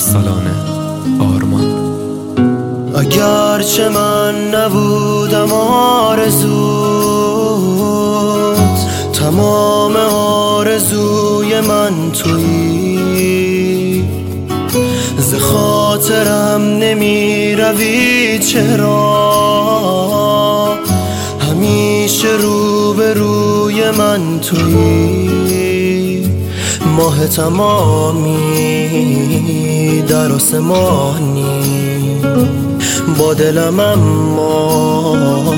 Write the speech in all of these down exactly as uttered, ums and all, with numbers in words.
ارسلان آرمان. اگرچه من نبودم آرزوت، تمام آرزوی من تویی. ز خاطرم نمی روی چرا، همیشه روبروی من تویی. ماه تمامی در آسمانی، با دلم اما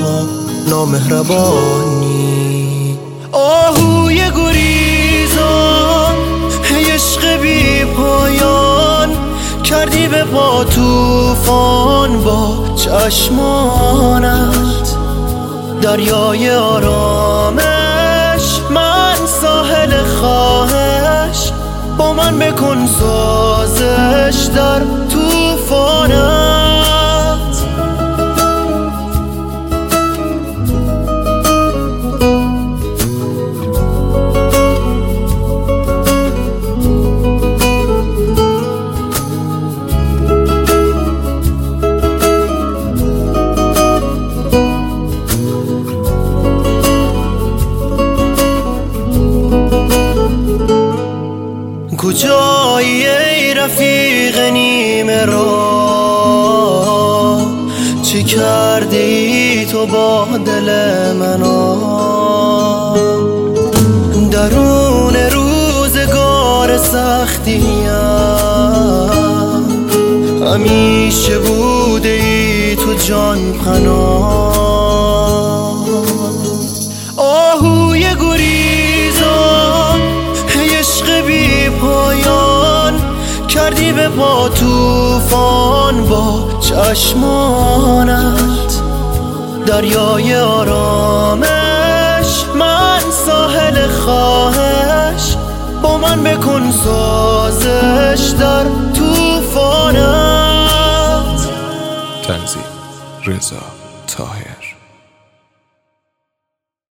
نامهربانی. آهوی گریزان عشق بی پایان، کردی به پا طوفان با چشمانت. دریای آرامش، من ساحل خواهش، با من بکن سازش در طوفانت. کجایی ای رفیق نیمه را، چه کرده ای تو با دل منا؟ درون روزگار سختیم همیشه بوده ای تو جان پناه. آهوی گریزان عشق بی پایان، کردی به پا طوفان با چشمانت. دریای آرامش، من ساحل خواهش، با من بکن سازش در طوفانت. تنظیم رضا طاهر.